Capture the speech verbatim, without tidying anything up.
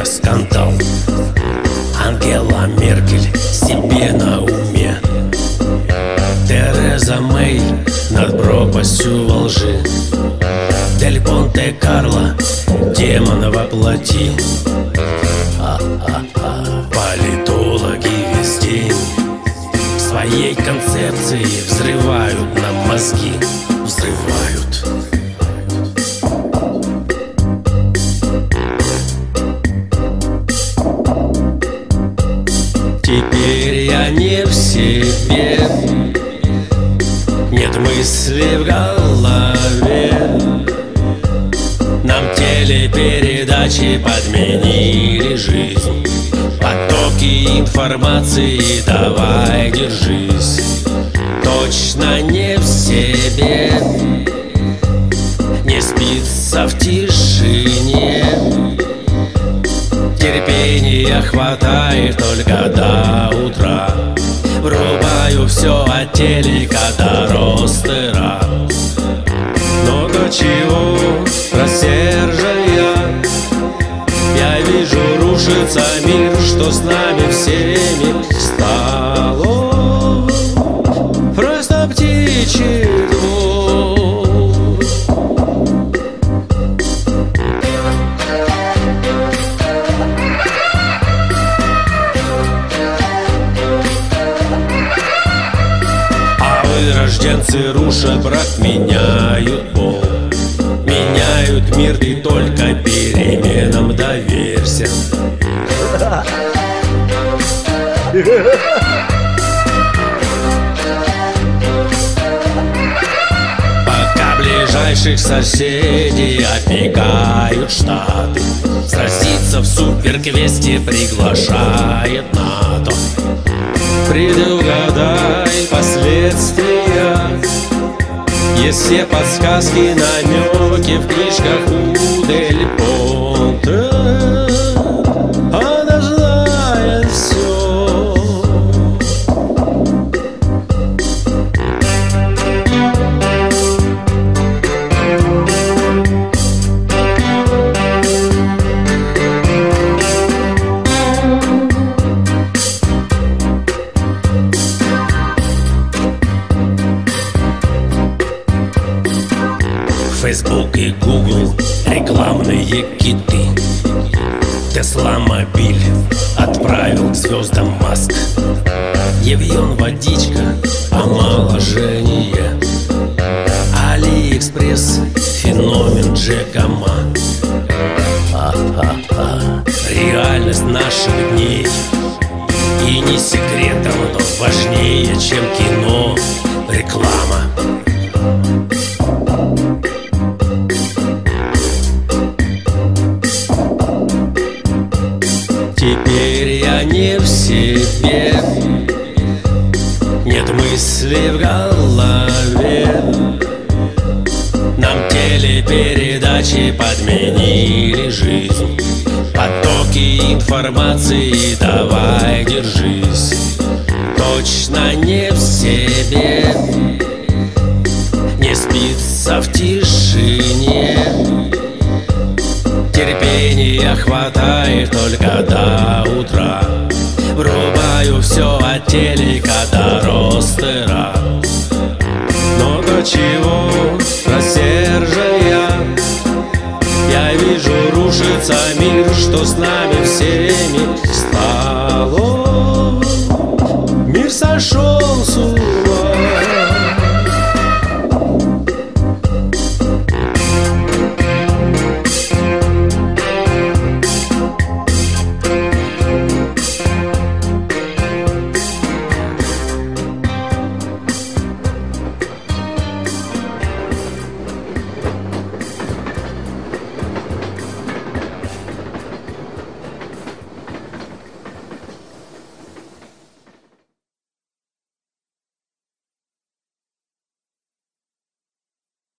скандал. Ангела Меркель себе на уме, Тереза Мэй над пропастью во лжи, Дель Понте Карло демон во плоти. Политологи весь день своей концепции взрывают нам мозги, взрывают. Теперь я не в себе, нет мысли в голове. Нам телепередачи подменили жизнь, потоки информации, давай держись. Точно не в себе, не спится в тишине. Терпения хватает только до утра. Врубаю все от телека до ростера. Но до чего рассержая, я вижу, рушится мир, что с нами всеми стало просто птичий двор. А вырожденцы, руша брак, меняют пол, меняют мир, ты только переменам доверься. Пока ближайших соседей опекают штаты, сразиться в суперквесте приглашает НАТО. Предугадай последствия, есть все подсказки, намеки в книжках у Дель Понте. Она знает все. Facebook и Google — рекламные киты. Тесла мобиль отправил к звездам Маск. Евьон водичка, омоложение. Алиэкспресс — феномен Джека Ма. Реальность наших дней, и не секретом, но важнее, чем кино, реклама. Теперь я не в себе, нет мысли в голове. Нам телепередачи подменили жизнь, потоки информации, давай держись. Точно не в себе, не спится в тишине. Терпения хватает только до утра. Врубаю все от телека до ростера. Но до чего рассержая, я вижу, рушится мир, что с нами всеми